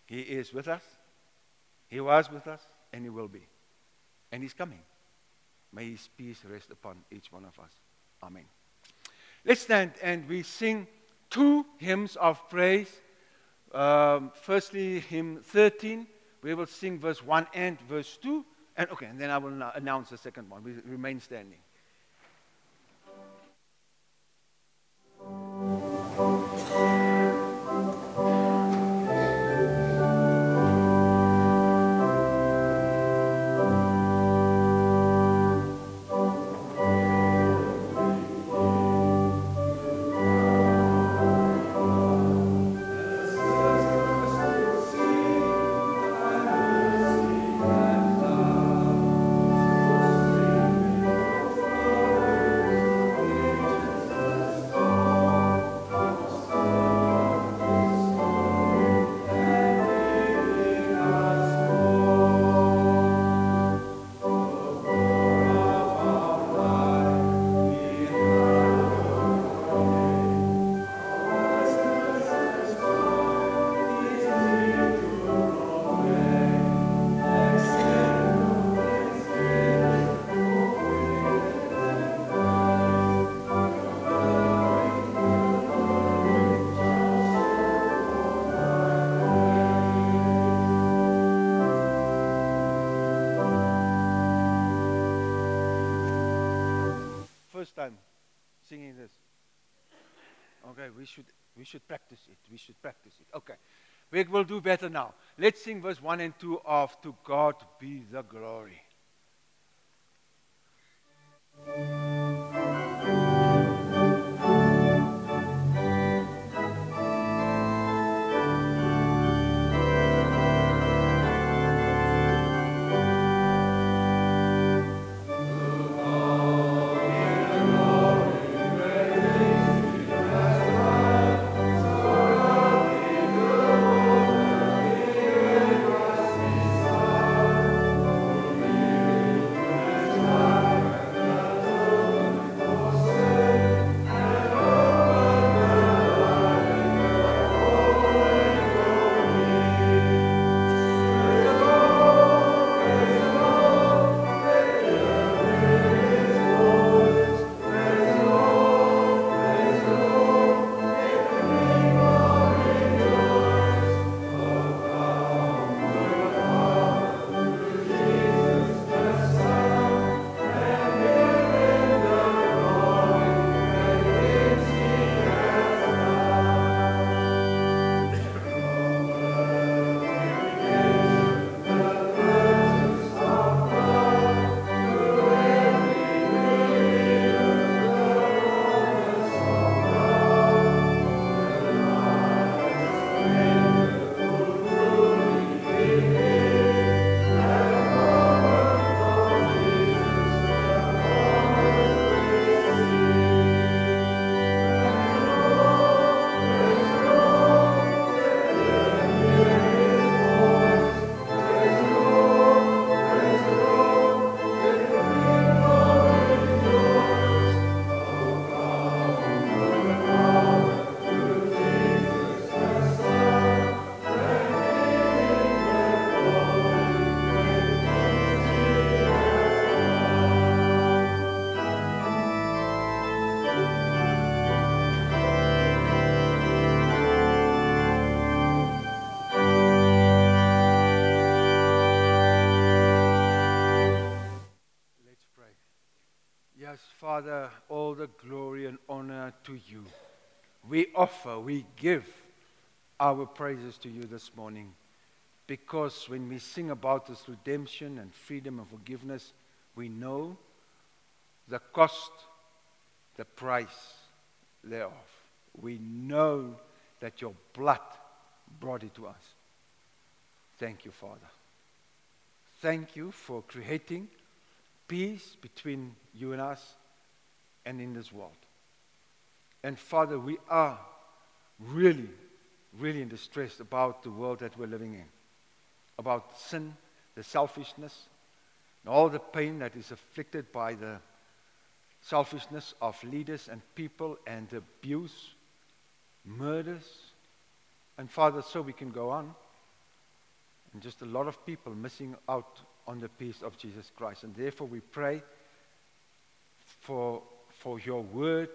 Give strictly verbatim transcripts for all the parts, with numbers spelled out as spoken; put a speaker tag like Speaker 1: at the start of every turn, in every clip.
Speaker 1: He is with us. He was with us, and He will be. And He's coming. May His peace rest upon each one of us. Amen. Let's stand and we sing two hymns of praise. Um, firstly, hymn thirteen. We will sing verse one and verse two. And okay, and then I will now announce the second one. We remain standing. First time singing this. Okay, we should we should practice it. We should practice it. Okay. We will do better now. Let's sing verse one and two of To God Be the Glory. Yes, Father, all the glory and honor to you. We offer, we give our praises to you this morning, because when we sing about this redemption and freedom and forgiveness, we know the cost, the price thereof. We know that your blood brought it to us. Thank you, Father. Thank you for creating peace between you and us and in this world. And Father, we are really, really in distress about the world that we're living in, about sin, the selfishness, and all the pain that is afflicted by the selfishness of leaders and people, and abuse, murders. And Father, so we can go on. And just a lot of people missing out on the peace of Jesus Christ. And therefore we pray for, for your word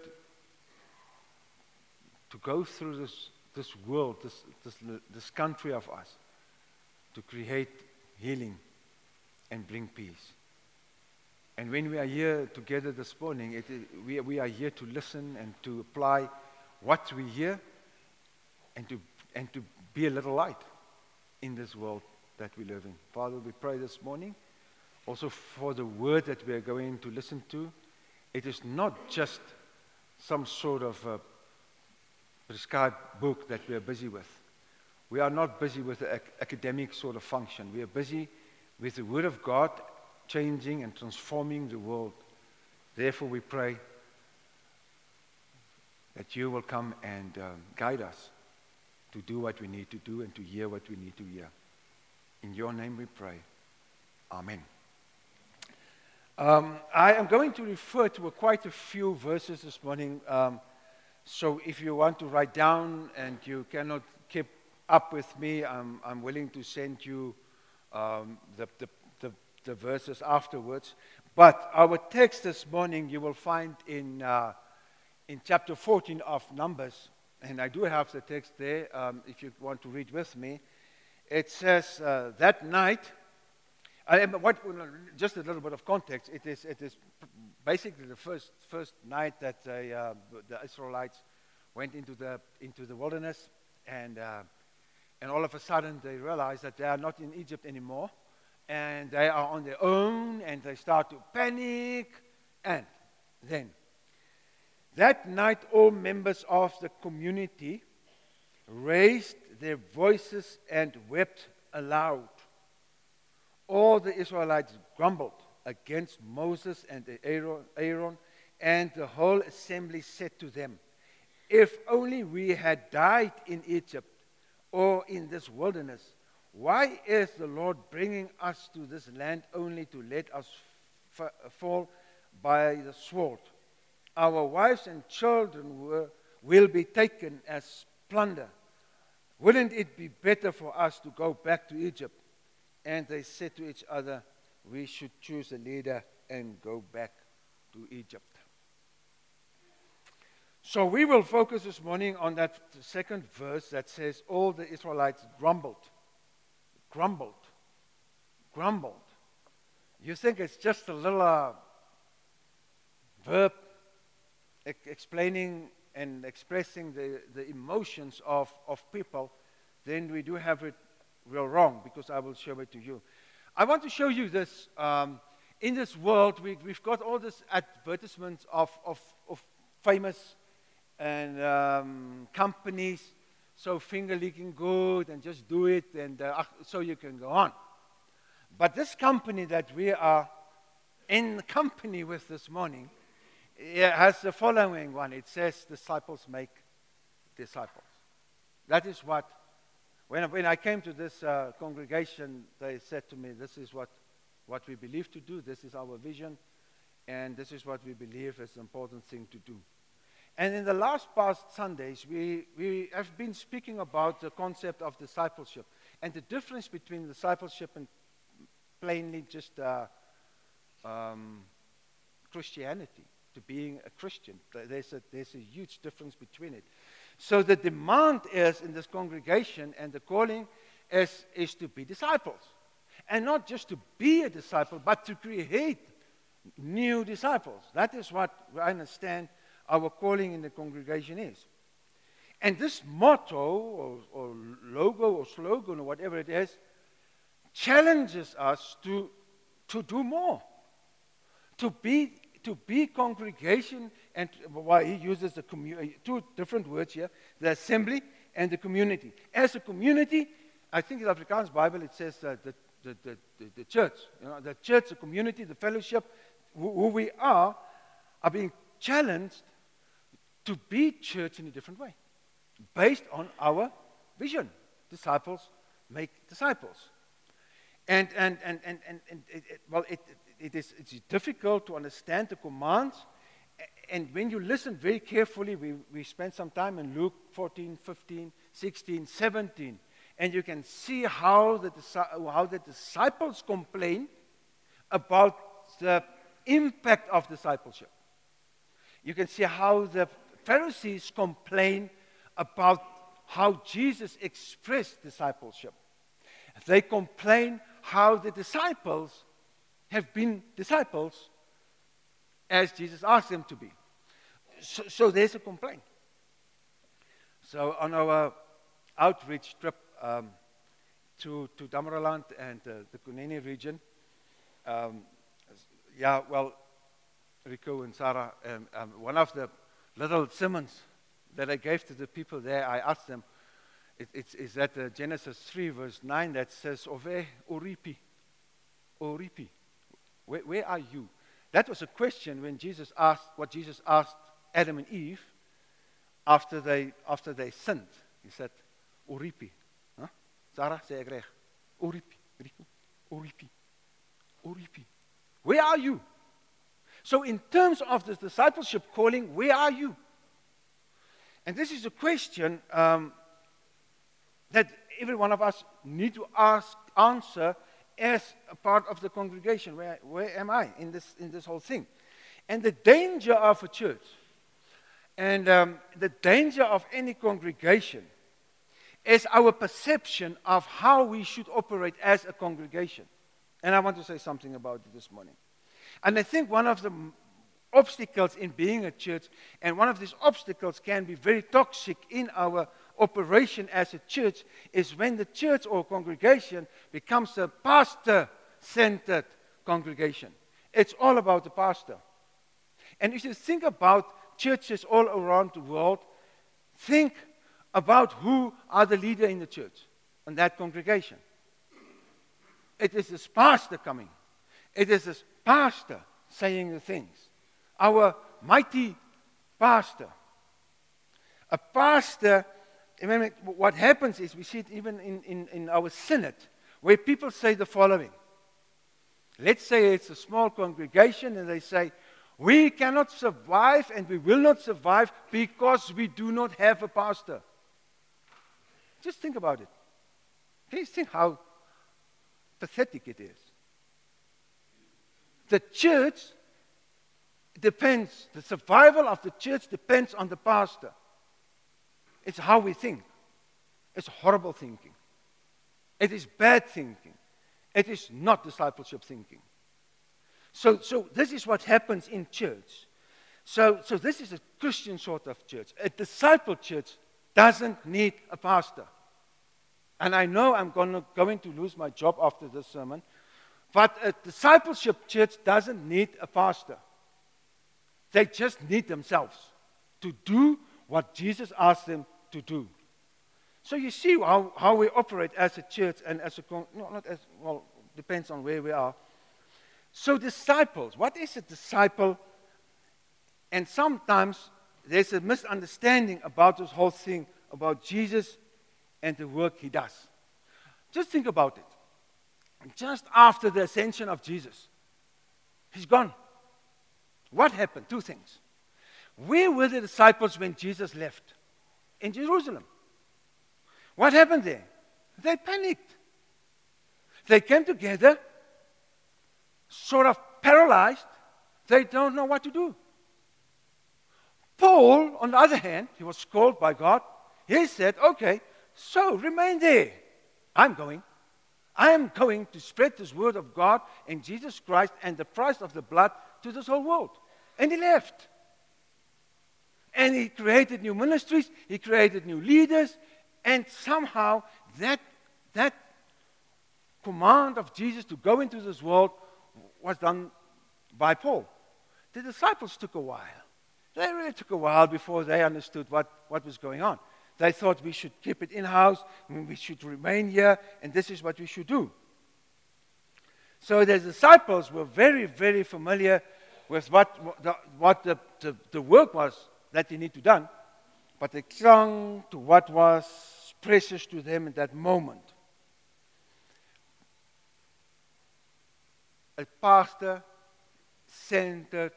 Speaker 1: to go through this, this world, this, this, this country of us, to create healing and bring peace. And when we are here together this morning, it is, we, we are here to listen and to apply what we hear and to, and to be a little light in this world that we live in. Father, we pray this morning also for the word that we are going to listen to. It is not just some sort of a prescribed book that we are busy with. We are not busy with the ac- academic sort of function. We are busy with the Word of God changing and transforming the world. Therefore, we pray that you will come and um, guide us to do what we need to do and to hear what we need to hear. In your name we pray. Amen. Um, I am going to refer to a, quite a few verses this morning. Um, so if you want to write down and you cannot keep up with me, I'm, I'm willing to send you um, the, the, the, the verses afterwards. But our text this morning you will find in, uh, in chapter fourteen of Numbers. And I do have the text there um, if you want to read with me. It says, uh, that night, I am, what, just a little bit of context, it is, it is basically the first, first night that they, uh, the Israelites went into the, into the wilderness, and, uh, and all of a sudden they realize that they are not in Egypt anymore, and they are on their own, and they start to panic, and then, that night all members of the community raised their voices and wept aloud. All the Israelites grumbled against Moses and Aaron, and the whole assembly said to them, if only we had died in Egypt or in this wilderness, why is the Lord bringing us to this land only to let us f- fall by the sword? Our wives and children were, will be taken as plunder. Wouldn't it be better for us to go back to Egypt? And they said to each other, we should choose a leader and go back to Egypt. So we will focus this morning on that second verse that says, all the Israelites grumbled, grumbled, grumbled. You think it's just a little uh, verb e- explaining and expressing the, the emotions of, of people, then we do have it real wrong, because I will show it to you. I want to show you this. Um, in this world, we, we've got all these advertisements of, of, of famous and um, companies, so finger licking good, and just do it, and uh, so you can go on. But this company that we are in company with this morning, it has the following one. It says, disciples make disciples. That is what, when, when I came to this uh, congregation, they said to me, this is what, what we believe to do, this is our vision, and this is what we believe is the important thing to do. And in the last past Sundays, we, we have been speaking about the concept of discipleship and the difference between discipleship and plainly just uh, um, Christianity, to being a Christian. There's a, there's a huge difference between it. So the demand is in this congregation, and the calling is, is to be disciples. And not just to be a disciple, but to create new disciples. That is what I understand our calling in the congregation is. And this motto, or, or logo, or slogan, or whatever it is, challenges us to, to do more. To be to be congregation, and why well, he uses the commu- two different words here, the assembly and the community. As a community, I think in the Afrikaans Bible it says uh, the, the, the, the, the church, you know, the church, the community, the fellowship, who, who we are, are being challenged to be church in a different way, based on our vision. Disciples make disciples. And, and, and, and, and, and it, it, well, it, it is, it's difficult to understand the commands. And when you listen very carefully, we, we spent some time in Luke fourteen, fifteen, sixteen, seventeen. And you can see how the, how the disciples complain about the impact of discipleship. You can see how the Pharisees complain about how Jesus expressed discipleship. They complain how the disciples have been disciples as Jesus asked them to be. So, so there's a complaint. So on our outreach trip um, to, to Damaraland and uh, the Kunene region, um, yeah, well, Rico and Sarah, um, um, one of the little sermons that I gave to the people there, I asked them, it, it's, is that uh, Genesis three, verse nine, that says, Ove Oripi, Oripi, where, where are you? That was a question when Jesus asked, what Jesus asked Adam and Eve after they, after they sinned. He said, Oripi. Huh? Sarah, sê ek reg? Oripi, Rico, Oripi, Oripi. Where are you? So in terms of the discipleship calling, where are you? And this is a question um, that every one of us need to ask, answer as a part of the congregation. Where, where am I in this, in this whole thing? And the danger of a church, and um, the danger of any congregation, is our perception of how we should operate as a congregation. And I want to say something about it this morning. And I think one of the obstacles in being a church, and one of these obstacles can be very toxic in our operation as a church, is when the church or congregation becomes a pastor-centered congregation. It's all about the pastor. And if you think about churches all around the world, think about who are the leader in the church and that congregation. It is this pastor coming. It is this pastor saying the things. Our mighty pastor. A pastor, what happens is, we see it even in, in, in our synod, where people say the following. Let's say it's a small congregation and they say, we cannot survive and we will not survive because we do not have a pastor. Just think about it. Please think how pathetic it is. The church depends, the survival of the church depends on the pastor. It's how we think. It's horrible thinking. It is bad thinking. It is not discipleship thinking. So, so this is what happens in church. So, so this is a Christian sort of church. A disciple church doesn't need a pastor. And I know I'm gonna, going to lose my job after this sermon, but a discipleship church doesn't need a pastor. They just need themselves to do what Jesus asked them to do. So you see how, how we operate as a church and as a, con- no, not as, well, depends on where we are. So disciples, what is a disciple? And sometimes there's a misunderstanding about this whole thing, about Jesus and the work he does. Just think about it. Just after the ascension of Jesus, he's gone. What happened? Two things. Where were the disciples when Jesus left? In Jerusalem. What happened there? They panicked. They came together, sort of paralyzed. They don't know what to do. Paul, on the other hand, he was called by God. He said, okay, so remain there. I'm going. I am going to spread this word of God and Jesus Christ and the price of the blood to this whole world. And he left. And he created new ministries. He created new leaders. And somehow that, that command of Jesus to go into this world was done by Paul. The disciples took a while. They really took a while before they understood what, what was going on. They thought we should keep it in-house, we should remain here, and this is what we should do. So the disciples were very, very familiar with what, what, the, what the, the, the work was that they need to done, but they clung to what was precious to them at that moment. A pastor-centered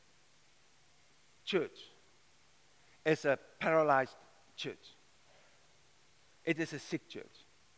Speaker 1: church is a paralyzed church. It is a sick church.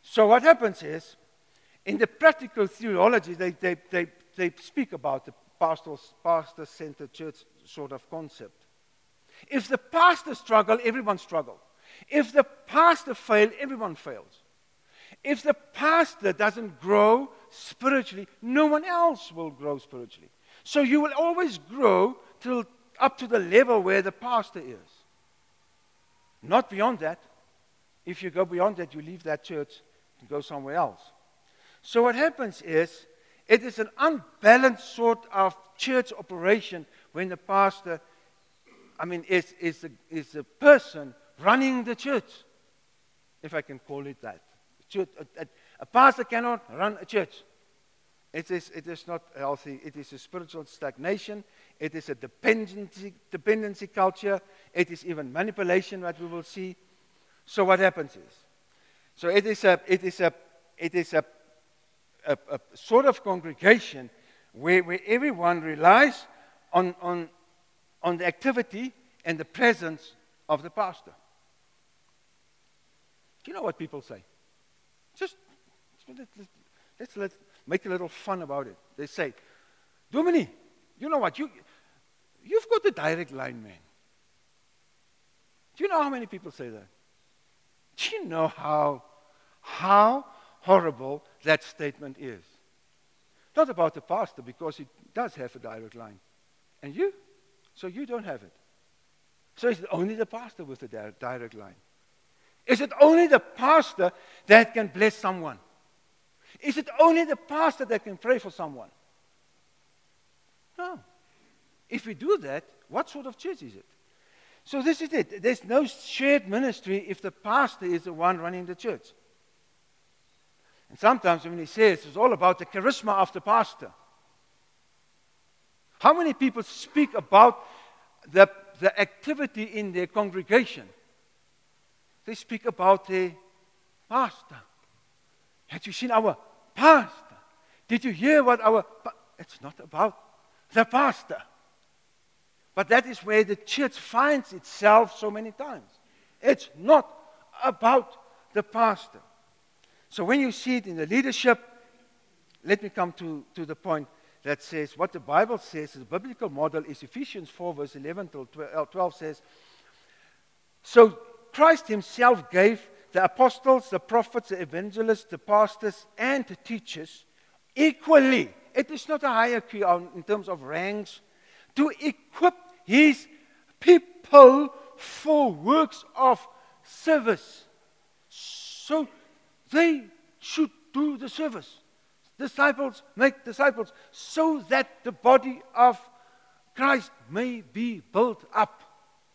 Speaker 1: So what happens is, in the practical theology, they, they, they, they speak about the pastoral, pastor-centered church sort of concept. If the pastor struggles, everyone struggles. If the pastor fails, everyone fails. If the pastor doesn't grow spiritually, no one else will grow spiritually. So you will always grow till up to the level where the pastor is. Not beyond that. If you go beyond that, you leave that church and go somewhere else. So what happens is, it is an unbalanced sort of church operation when the pastor, I mean, is, is, the, is the person running the church, if I can call it that. Church, a, a pastor cannot run a church. It is, it is not healthy. It is a spiritual stagnation. It is a dependency, dependency culture. It is even manipulation, what we will see. So what happens is, so it is a, it is a, it is a, a, a sort of congregation where, where everyone relies on, on, on the activity and the presence of the pastor. Do you know what people say? Just let's, let's, let's make a little fun about it. They say, Domini, you know what? You, you've got the direct line, man. Do you know how many people say that? Do you know how, how horrible that statement is? Not about the pastor, because he does have a direct line. And you? So you don't have it. So it's only the pastor with the direct line. Is it only the pastor that can bless someone? Is it only the pastor that can pray for someone? No. If we do that, what sort of church is it? So this is it. There's no shared ministry if the pastor is the one running the church. And sometimes when he says it's all about the charisma of the pastor. How many people speak about the, the activity in their congregation? They speak about the pastor. Had you seen our pastor? Did you hear what our... Pa-? It's not about the pastor. But that is where the church finds itself so many times. It's not about the pastor. So when you see it in the leadership, let me come to, to the point that says, what the Bible says, the biblical model is Ephesians four, verse eleven till twelve says, so Christ himself gave the apostles, the prophets, the evangelists, the pastors, and the teachers equally. It is not a hierarchy on, in terms of ranks. To equip his people for works of service. So they should do the service. Disciples make disciples so that the body of Christ may be built up.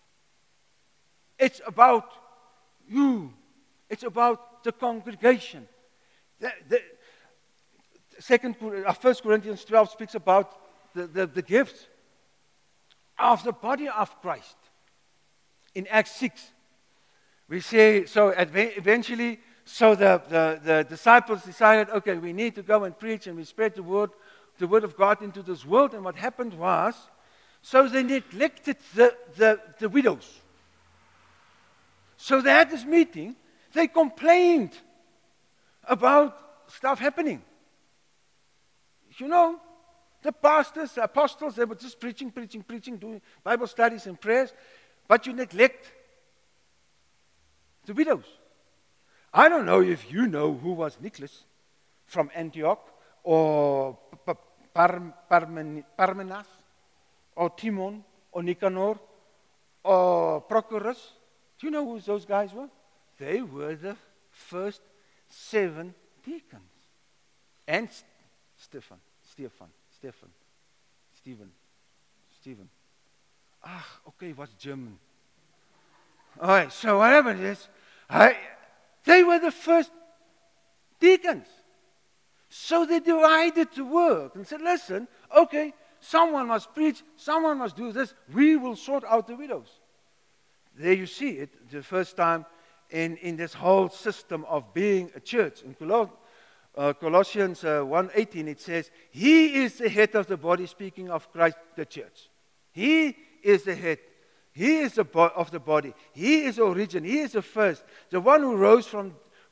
Speaker 1: It's about you. It's about the congregation. The, the, second, uh, First Corinthians twelve speaks about the, the, the gifts of the body of Christ. In Acts six, we say, so eventually, so the, the, the disciples decided, okay, we need to go and preach, and we spread the word, the word of God into this world. And what happened was, so they neglected the, the, the widows. So they had this meeting, they complained about stuff happening. You know, the pastors, the apostles, they were just preaching, preaching, preaching, doing Bible studies and prayers, but you neglect the widows. I don't know if you know who was Nicholas from Antioch, or Parmenas, or Timon, or Nicanor, or Prochorus. Do you know who those guys were? They were the first seven deacons. And Stephen, Stephen, Stephen, Stephen, Stephen. Ah, okay, it was German. All right, so what happened is, I, they were the first deacons. So they divided the work and said, listen, okay, someone must preach, someone must do this, we will sort out the widows. There you see it, the first time in, in this whole system of being a church. In Colossians, uh, Colossians uh, one eighteen, it says, he is the head of the body, speaking of Christ, the church. He is the head. He is the bo- of the body. He is the origin. He is the first. The one who rose from,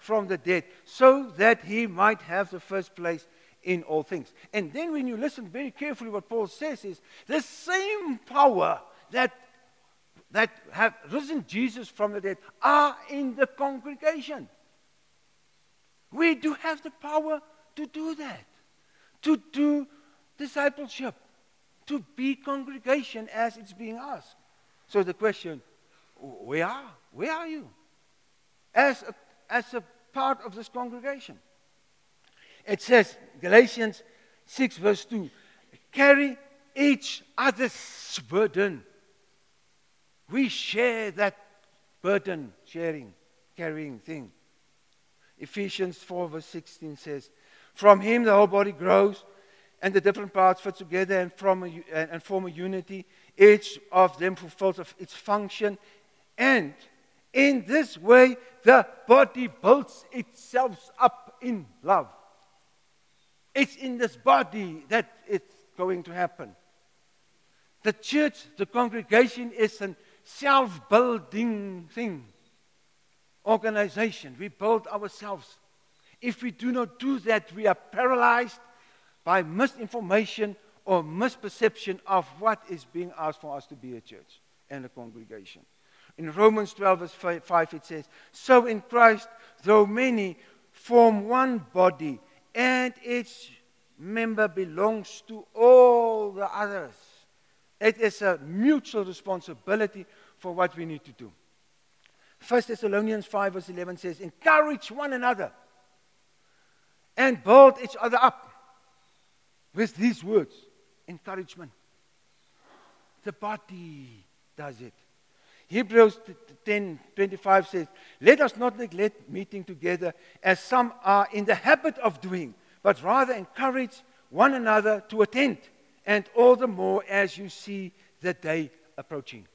Speaker 1: from the dead, so that he might have the first place in all things. And then when you listen very carefully, what Paul says is, the same power that, that have risen Jesus from the dead are in the congregation. We do have the power to do that, to do discipleship, to be congregation as it's being asked. So the question, where are, where are you as a, as a part of this congregation? It says, Galatians six verse two, carry each other's burden. We share that burden, sharing, carrying thing. Ephesians four verse sixteen says, from him the whole body grows and the different parts fit together and, from a, and form a unity. Each of them fulfills its function, and in this way the body builds itself up in love. It's in this body that it's going to happen. The church, the congregation, is a self-building thing, organization. We build ourselves. If we do not do that, we are paralyzed by misinformation or misperception of what is being asked for us to be a church and a congregation. In Romans twelve verse five it says, so in Christ, though many form one body, and each member belongs to all the others. It is a mutual responsibility for what we need to do. First Thessalonians five verse eleven says, encourage one another and build each other up with these words, encouragement. The body does it. Hebrews ten twenty-five says, let us not neglect meeting together as some are in the habit of doing, but rather encourage one another to attend, and all the more as you see the day approaching.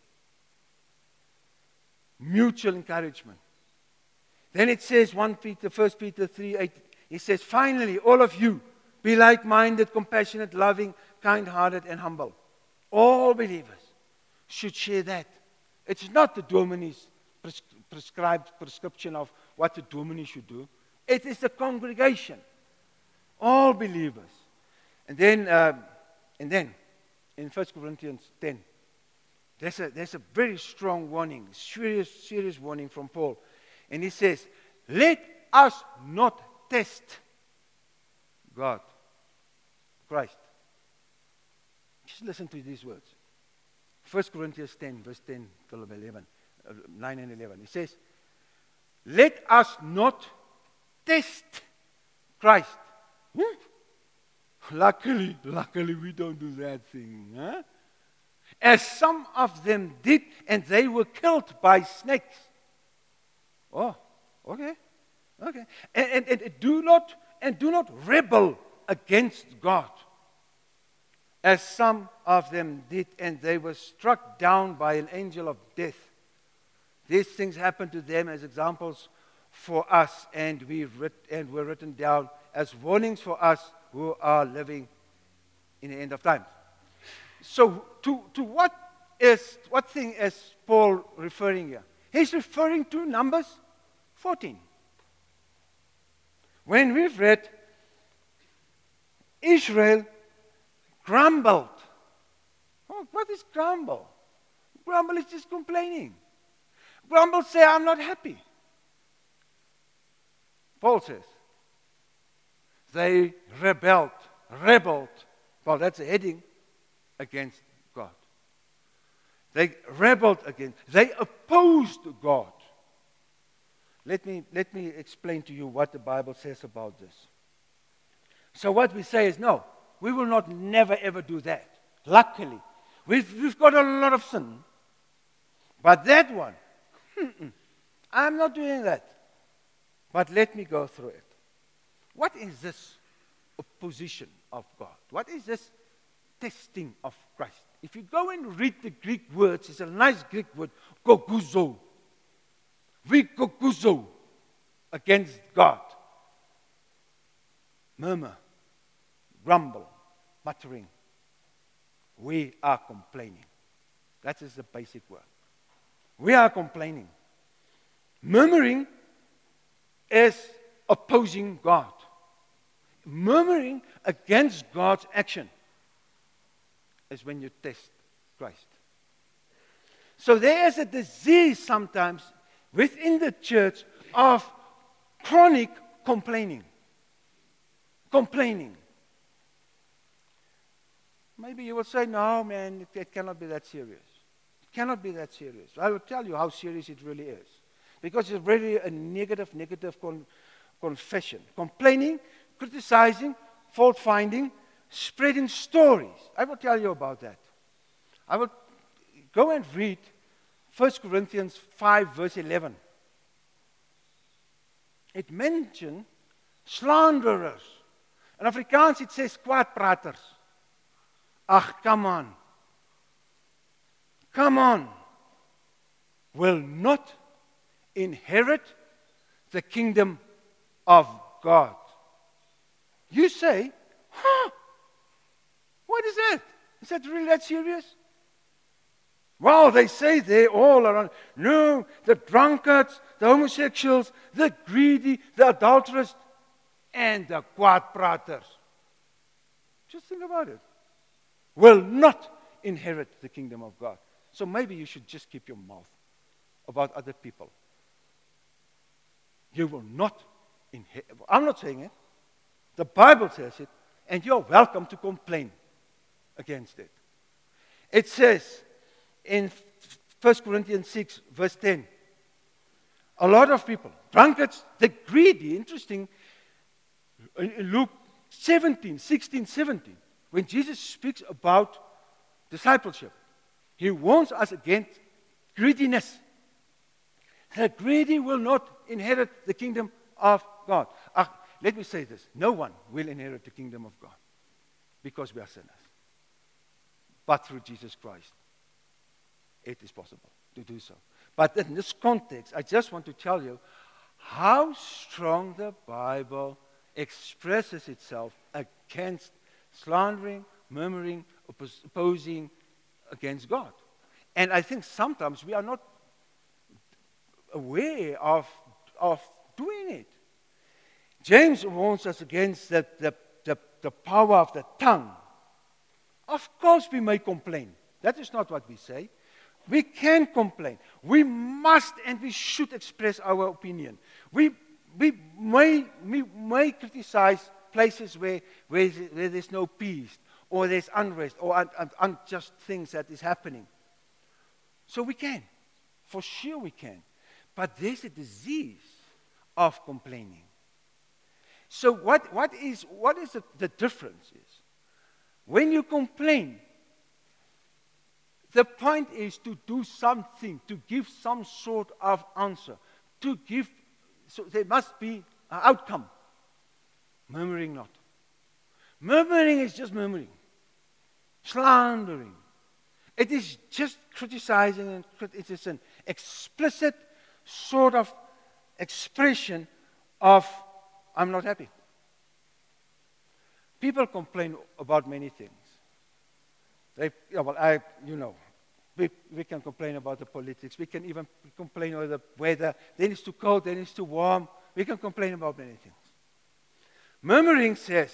Speaker 1: Mutual encouragement. Then it says, First Peter, First Peter three eight, it says, finally, all of you, be like-minded, compassionate, loving, kind-hearted, and humble. All believers should share that. It's not the dominie's pres- prescribed prescription of what the dominie should do. It is the congregation. All believers. And then, um, and then in First Corinthians ten, there's a, there's a very strong warning, serious, serious warning from Paul. And he says, let us not test God, Christ. Just listen to these words. First Corinthians ten, verse ten till eleven, uh, nine and eleven. It says, let us not test Christ. Hmm? Luckily, luckily we don't do that thing. Huh? As some of them did, and they were killed by snakes. Oh, okay. Okay. And, and, and do not and do not rebel against God. As some of them did, and they were struck down by an angel of death. These things happened to them as examples for us, and we writ- and were written down as warnings for us who are living in the end of times. So, to, to what is what thing is Paul referring here? He's referring to Numbers fourteen. When we've read, Israel grumbled. Oh, what is grumble? Grumble is just complaining. Grumble say, I'm not happy. Paul says, they rebelled, rebelled. Well, that's a heading, against God. They rebelled against, they opposed God. Let me, let me explain to you what the Bible says about this. So what we say is, no, we will not never ever do that. Luckily, we've, we've got a lot of sin. But that one, I'm not doing that. But let me go through it. What is this opposition of God? What is this testing of Christ? If you go and read the Greek words, it's a nice Greek word, kokuzo. We kokuzo against God. Murmur, grumble, muttering. We are complaining. That is the basic word. We are complaining. Murmuring is opposing God. Murmuring against God's action is when you test Christ. So there is a disease sometimes within the church of chronic complaining. Complaining. Maybe you will say, no, man, it, it cannot be that serious. It cannot be that serious. I will tell you how serious it really is. Because it's really a negative, negative con- confession. Complaining, criticizing, fault-finding, spreading stories. I will tell you about that. I will go and read First Corinthians five, verse eleven. It mentions slanderers. In Afrikaans it says kwaadpraters. Ach, come on. Come on. Will not inherit the kingdom of God. You say, huh? What is that? Is that really that serious? Well, they say they're all around. No, the drunkards, the homosexuals, the greedy, the adulterers, and the kwaadpraters. Just think about it. Will not inherit the kingdom of God. So maybe you should just keep your mouth about other people. You will not inherit. I'm not saying it. The Bible says it, and you're welcome to complain against it. It says in First Corinthians six, verse ten, a lot of people, drunkards, the greedy, interesting, in Luke seventeen, sixteen, seventeen, when Jesus speaks about discipleship, he warns us against greediness. The greedy will not inherit the kingdom of God. Uh, let me say this. No one will inherit the kingdom of God because we are sinners. But through Jesus Christ, it is possible to do so. But in this context, I just want to tell you how strong the Bible expresses itself against slandering, murmuring, oppos- opposing against God. And I think sometimes we are not aware of, of doing it. James warns us against the, the, the, the power of the tongue. Of course we may complain. That is not what we say. We can complain. We must and we should express our opinion. We, we, may, we may criticize places where, where, where there's no peace, or there's unrest, or un, un, unjust things that is happening. So we can. For sure we can. But there's a disease of complaining. So what, what is, what is the, the difference is, when you complain, the point is to do something, to give some sort of answer, to give, so there must be an outcome. Murmuring not. Murmuring is just murmuring. Slandering. It is just criticizing, and it is an explicit sort of expression of, I'm not happy. People complain about many things. They, yeah, well, I, you know, we, we can complain about the politics. We can even complain about the weather. Then it's too cold, then it's too warm. We can complain about many things. Murmuring says,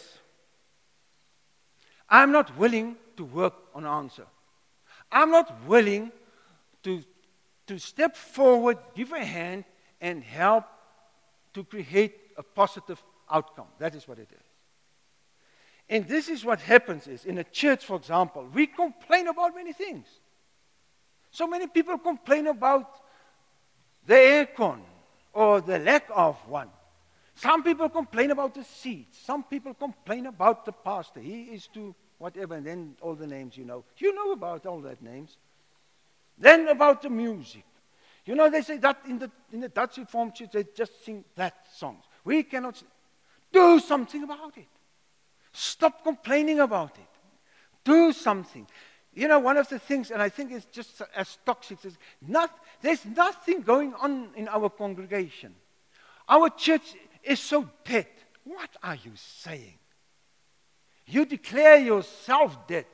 Speaker 1: I'm not willing to work on an answer. I'm not willing to, to step forward, give a hand, and help to create a positive outcome. That is what it is. And this is what happens is, in a church, for example, we complain about many things. So many people complain about the aircon or the lack of one. Some people complain about the seats. Some people complain about the pastor. He is to whatever, and then all the names you know. You know about all that names. Then about the music. You know, they say that in the in the Dutch Reformed Church, they just sing that songs. We cannot sing. Do something about it. Stop complaining about it. Do something. You know, one of the things, and I think it's just as toxic, is not, there's nothing going on in our congregation. Our church is so dead. What are you saying? You declare yourself dead.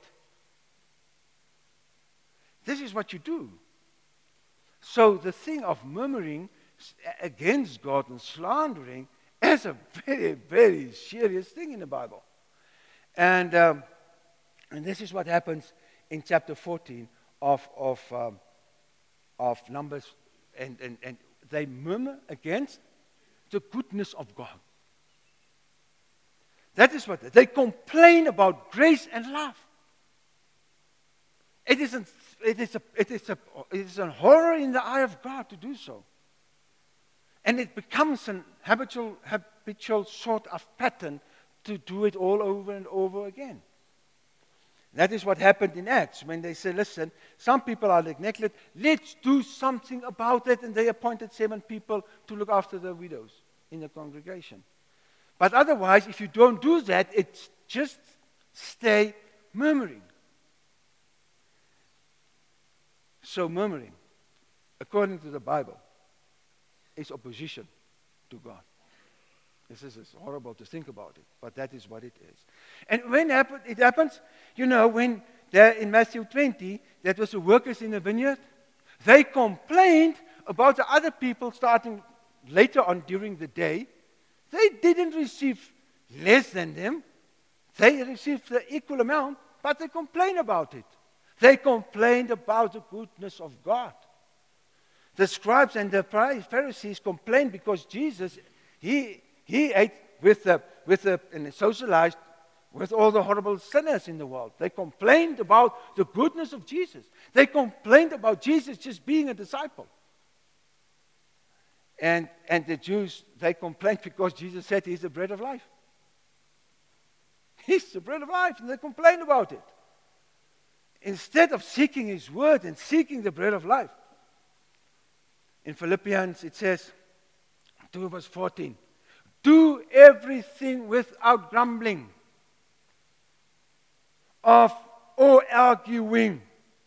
Speaker 1: This is what you do. So the thing of murmuring against God and slandering is a very, very serious thing in the Bible. And, um, and this is what happens in chapter fourteen of, of, um, of Numbers. And, and, and they murmur against the goodness of God. That is what they, they complain about grace and love. It is, an, it, is a, it, is a, it is a horror in the eye of God to do so. And it becomes an habitual, habitual sort of pattern to do it all over and over again. That is what happened in Acts when they said, listen, some people are neglected, let's do something about it. And they appointed seven people to look after the widows in the congregation. But otherwise, if you don't do that, it's just stay murmuring. So murmuring, according to the Bible, is opposition to God. This is it's horrible to think about it, but that is what it is. And when happen, it happens, you know, when there in Matthew twenty, that was the workers in the vineyard, they complained about the other people starting later on during the day. They didn't receive less than them. They received the equal amount, but they complained about it. They complained about the goodness of God. The scribes and the Pharisees complained because Jesus, he, he ate with the, with the, and socialized with all the horrible sinners in the world. They complained about the goodness of Jesus. They complained about Jesus just being a disciple. And, and the Jews, they complained because Jesus said he's the bread of life. He's the bread of life, and they complained about it. Instead of seeking his word and seeking the bread of life. In Philippians, it says, two verse fourteen, do everything without grumbling of or arguing,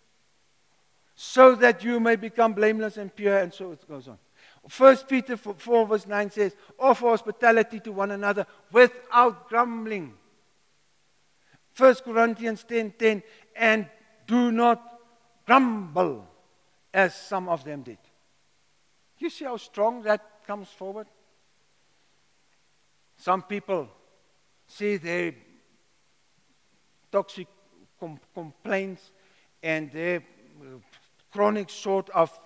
Speaker 1: so that you may become blameless and pure, and so it goes on. First Peter four verse nine says, offer hospitality to one another without grumbling. First Corinthians ten ten, and do not grumble as some of them did. You see how strong that comes forward? Some people see their toxic com- complaints and their chronic sort of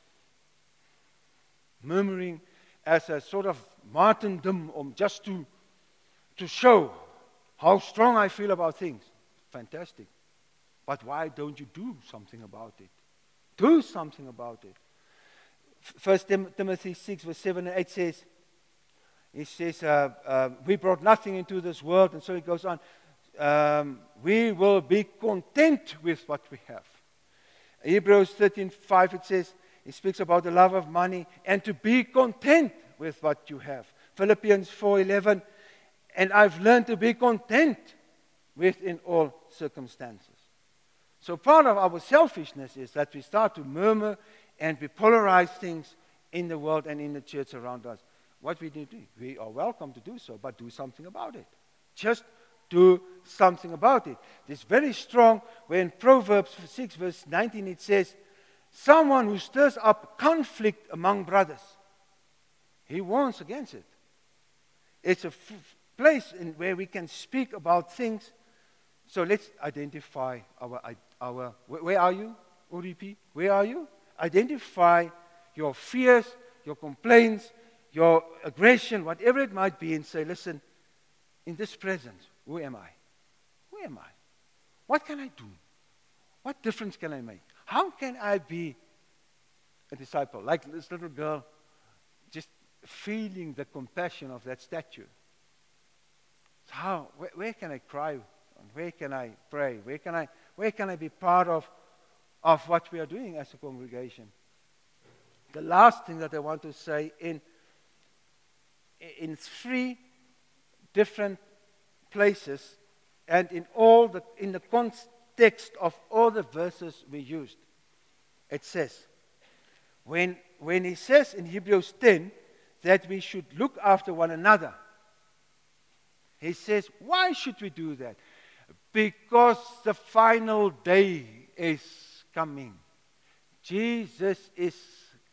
Speaker 1: murmuring as a sort of martyrdom, um, just to, to show how strong I feel about things. Fantastic. But why don't you do something about it? Do something about it. First Tim- Timothy six verse seven and eight says, he says, uh, uh, we brought nothing into this world, and so he goes on, um, we will be content with what we have. Hebrews thirteen five, it says, it speaks about the love of money and to be content with what you have. Philippians four eleven, and I've learned to be content within all circumstances. So part of our selfishness is that we start to murmur and we polarize things in the world and in the church around us. What we need to do, we are welcome to do so, but do something about it. Just do something about it. It's very strong when Proverbs six verse nineteen it says, someone who stirs up conflict among brothers. He warns against it. It's a f- place in where we can speak about things. So let's identify our, our where, where are you, O D P? Where are you? Identify your fears, your complaints, your aggression, whatever it might be, and say, listen, in this presence, who am I? Who am I? What can I do? What difference can I make? How can I be a disciple? Like this little girl, just feeling the compassion of that statue. How? Where, where can I cry? Where can I pray? Where can I, where can I be part of, of what we are doing as a congregation? The last thing that I want to say, in, in three different places and in all the in the context of all the verses we used, it says, when, when he says in Hebrews ten that we should look after one another, he says, why should we do that? Because the final day is coming. Jesus is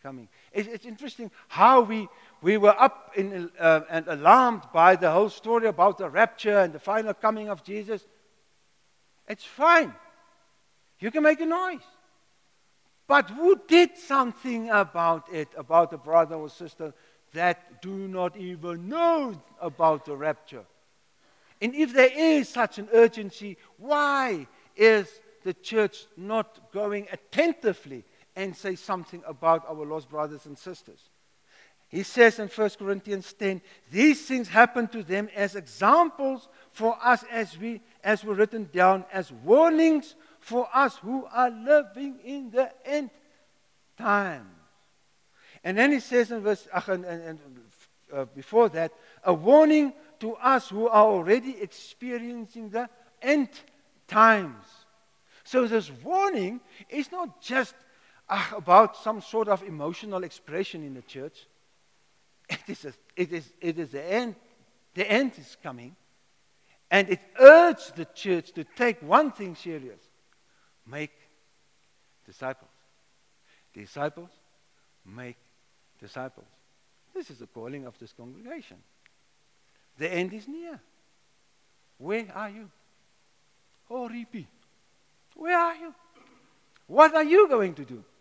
Speaker 1: coming. It's, it's interesting how we, we were up in, uh, and alarmed by the whole story about the rapture and the final coming of Jesus. It's fine. You can make a noise. But who did something about it, about a brother or sister that do not even know about the rapture? And if there is such an urgency, why is the church not going attentively and say something about our lost brothers and sisters? He says in First Corinthians ten, these things happen to them as examples for us as we as were written down as warnings for us who are living in the end times. And then he says in verse uh, and, and, uh, before that, a warning to us who are already experiencing the end times. So this warning is not just uh, about some sort of emotional expression in the church. It is, a, it is, it is the end. The end is coming. And it urged the church to take one thing serious. Make disciples. Disciples, make disciples. This is the calling of this congregation. The end is near. Where are you? Oh, Ripi, where are you? What are you going to do?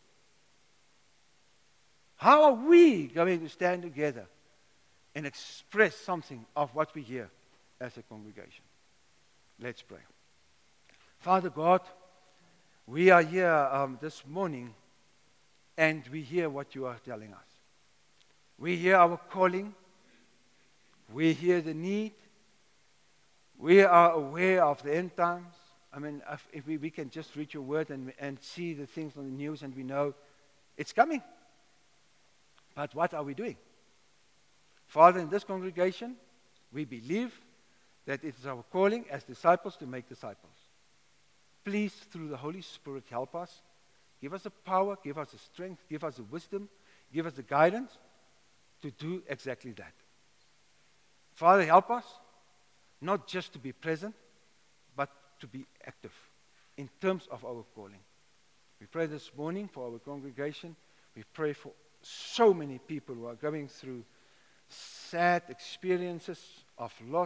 Speaker 1: How are we going to stand together and express something of what we hear as a congregation? Let's pray. Father God, we are here um, this morning and we hear what you are telling us. We hear our calling. We hear the need. We are aware of the end times. I mean, if, if we, we can just read your word and, and see the things on the news and we know it's coming. But what are we doing? Father, in this congregation, we believe that it is our calling as disciples to make disciples. Please, through the Holy Spirit, help us. Give us the power, give us the strength, give us the wisdom, give us the guidance to do exactly that. Father, help us not just to be present, but to be active in terms of our calling. We pray this morning for our congregation. We pray for so many people who are going through sad experiences of loss.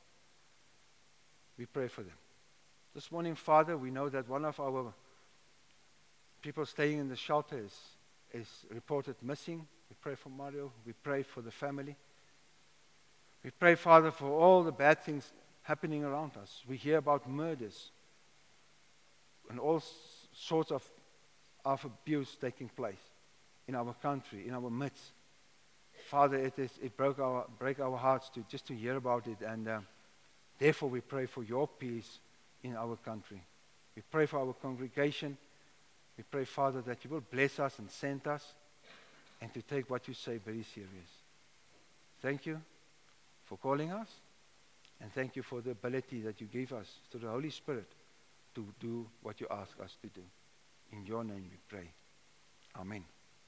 Speaker 1: We pray for them. This morning, Father, we know that one of our people staying in the shelter is, is reported missing. We pray for Mario. We pray for the family. We pray, Father, for all the bad things happening around us. We hear about murders and all s- sorts of, of abuse taking place in our country, in our midst. Father, it is it broke our break our hearts to just to hear about it, and uh, therefore we pray for your peace in our country. We pray for our congregation. We pray, Father, that you will bless us and send us, and to take what you say very serious. Thank you for calling us, and thank you for the ability that you give us through the Holy Spirit to do what you ask us to do. In your name we pray. Amen.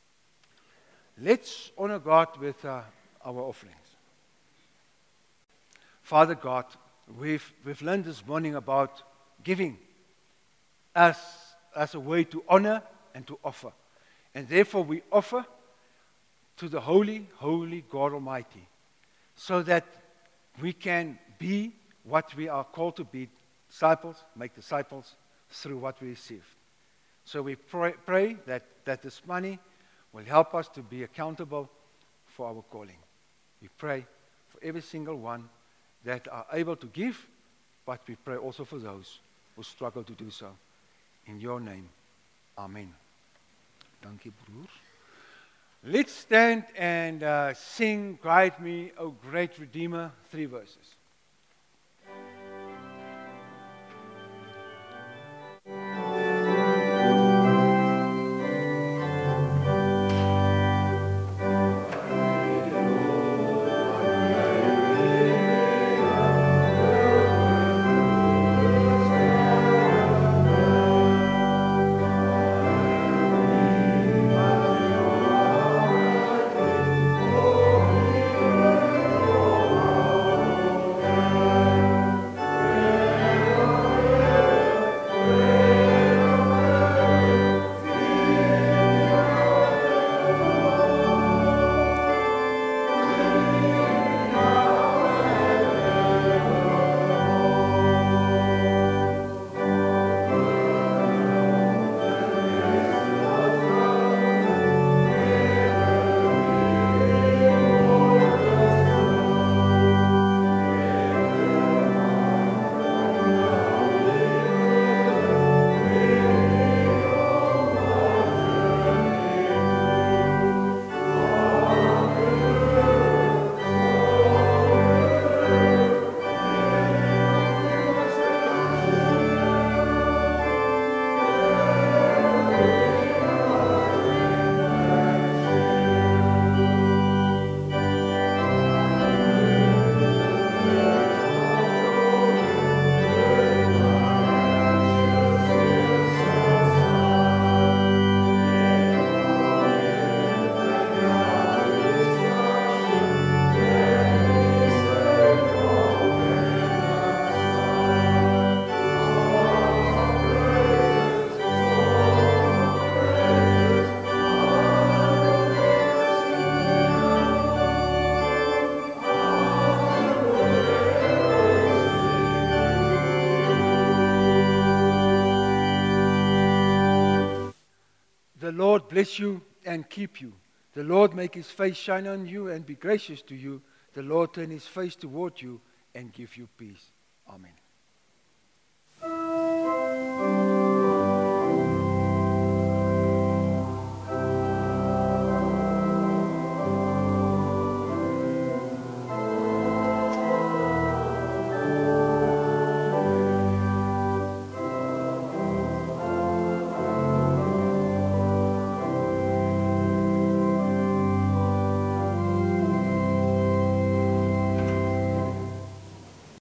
Speaker 1: Let's honor God with uh, our offerings. Father God, we've, we've learned this morning about giving as, as a way to honor and to offer. And therefore we offer to the holy, holy God Almighty, so that we can be what we are called to be, disciples, make disciples through what we receive. So we pray, pray that, that this money will help us to be accountable for our calling. We pray for every single one that are able to give, but we pray also for those who struggle to do so. In your name, amen. Thank you, broers. Let's stand and uh, sing, Guide Me, O Great Redeemer, three verses. Lord bless you and keep you. The Lord make his face shine on you and be gracious to you. The Lord turn his face toward you and give you peace. Amen.